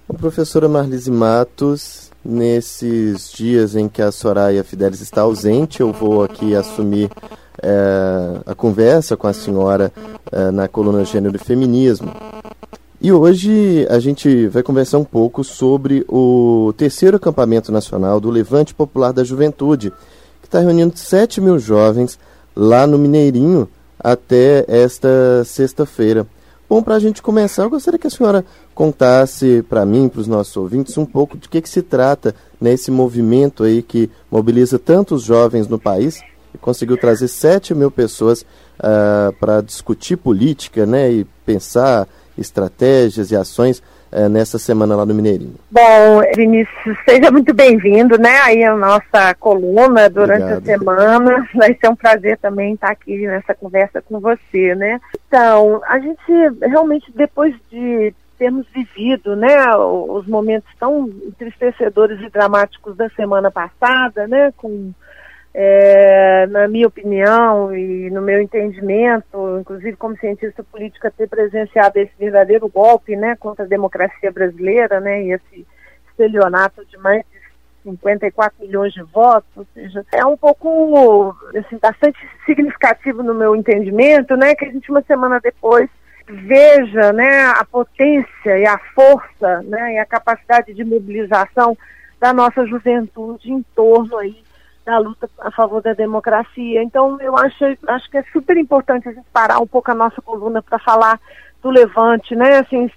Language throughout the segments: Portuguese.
Professora Marlise Matos, nesses dias em que a Soraya Fidelis está ausente, eu vou aqui assumir a conversa com a senhora na coluna Gênero e Feminismo. E hoje a gente vai conversar um pouco sobre o terceiro acampamento nacional do Levante Popular da Juventude, que está reunindo 7 mil jovens lá no Mineirinho até esta sexta-feira. Bom, para a gente começar, eu gostaria que a senhora contasse para mim, para os nossos ouvintes, um pouco de que se trata nesse movimento aí que mobiliza tantos jovens no país e conseguiu trazer 7 mil pessoas para discutir política, né, e pensar estratégias e ações nessa semana lá no Mineirinho. Bom, Vinícius, seja muito bem-vindo, né, aí a nossa coluna durante Obrigado. A semana. Vai ser um prazer também estar aqui nessa conversa com você, né. Então, a gente realmente, depois de termos vivido, né, os momentos tão entristecedores e dramáticos da semana passada, né, com na minha opinião e no meu entendimento, inclusive como cientista política, ter presenciado esse verdadeiro golpe, né, contra a democracia brasileira, né, e esse estelionato de mais de 54 milhões de votos, ou seja, é um pouco, assim, bastante significativo no meu entendimento, né, que a gente uma semana depois veja, né, a potência e a força, né, e a capacidade de mobilização da nossa juventude em torno aí da luta a favor da democracia. Então, eu acho que é super importante a gente parar um pouco a nossa coluna para falar do Levante, né? Assim,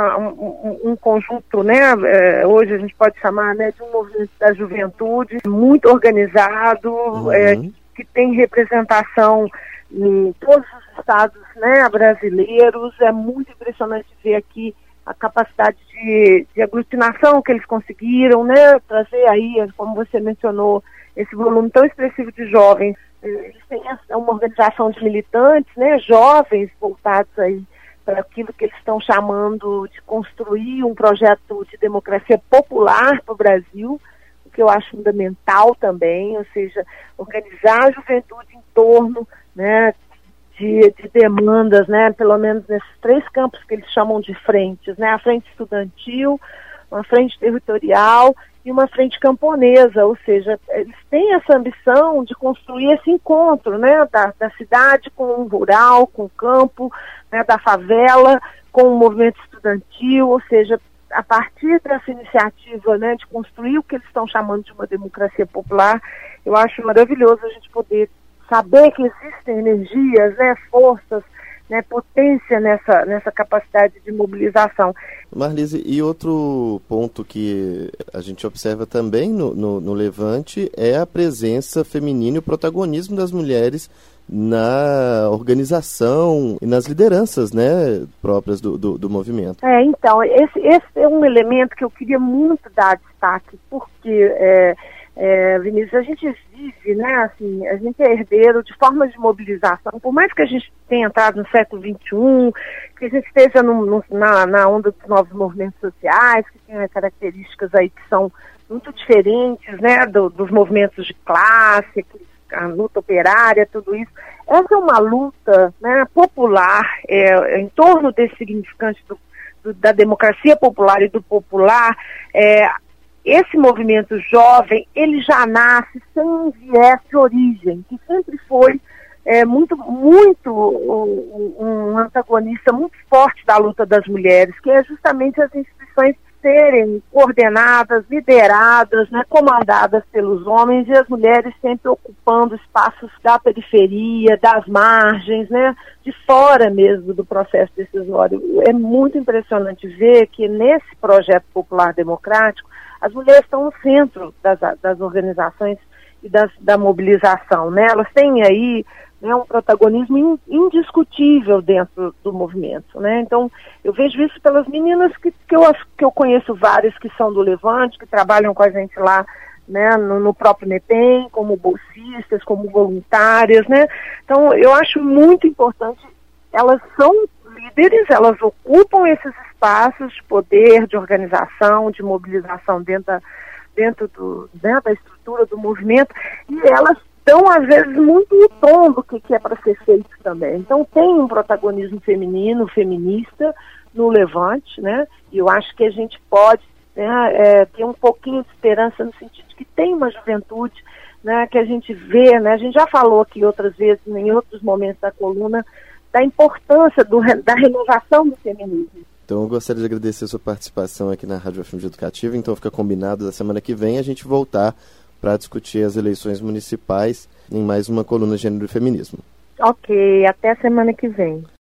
um conjunto, né? Hoje a gente pode chamar, né, de um movimento da juventude muito organizado, que tem representação em todos os estados, né, brasileiros. É muito impressionante ver aqui a capacidade de aglutinação que eles conseguiram, né? Trazer aí, como você mencionou, esse volume tão expressivo de jovens. Eles têm uma organização de militantes, né, jovens voltados aí para aquilo que eles estão chamando de construir um projeto de democracia popular para o Brasil, o que eu acho fundamental também, ou seja, organizar a juventude em torno, né, de demandas, né, pelo menos nesses 3 campos que eles chamam de frentes, né, a frente estudantil, uma frente territorial e uma frente camponesa, ou seja, eles têm essa ambição de construir esse encontro, né, da cidade com o rural, com o campo, né, da favela, com o movimento estudantil, ou seja, a partir dessa iniciativa, né, de construir o que eles estão chamando de uma democracia popular, eu acho maravilhoso a gente poder saber que existem energias, né, forças, né, potência nessa capacidade de mobilização. Marlise, e outro ponto que a gente observa também no Levante é a presença feminina e o protagonismo das mulheres na organização e nas lideranças, né, próprias do movimento. Então, esse é um elemento que eu queria muito dar destaque, porque Vinícius, a gente vive, né, assim, a gente é herdeiro de formas de mobilização, por mais que a gente tenha entrado no século XXI, que a gente esteja na onda dos novos movimentos sociais, que tem características aí que são muito diferentes, né, dos movimentos de classe, a luta operária, tudo isso. Essa é uma luta, né, popular, em torno desse significante da democracia popular e do popular. Esse movimento jovem, ele já nasce sem um viés de origem, que sempre foi um antagonista muito forte da luta das mulheres, que é justamente as instituições serem coordenadas, lideradas, né, comandadas pelos homens, e as mulheres sempre ocupando espaços da periferia, das margens, né, de fora mesmo do processo decisório. É muito impressionante ver que nesse projeto popular democrático, as mulheres estão no centro das organizações e da mobilização, né? Elas têm aí, né, um protagonismo indiscutível dentro do movimento, né? Então, eu vejo isso pelas meninas que eu conheço várias que são do Levante, que trabalham com a gente lá, né, no próprio NEPEM, como bolsistas, como voluntárias, né? Então, eu acho muito importante, elas são líderes, elas ocupam esses espaços de poder, de organização, de mobilização dentro da estrutura do movimento, e elas dão, às vezes, muito o tom do que é para ser feito também. Então, tem um protagonismo feminino, feminista, no levante, né? E eu acho que a gente pode, né, ter um pouquinho de esperança no sentido de que tem uma juventude, né, que a gente vê, né? A gente já falou aqui outras vezes, em outros momentos da coluna, da importância da renovação do feminismo. Então eu gostaria de agradecer a sua participação aqui na Rádio UFMG Educativa. Então fica combinado da semana que vem a gente voltar para discutir as eleições municipais em mais uma coluna Gênero e Feminismo. Ok, até semana que vem.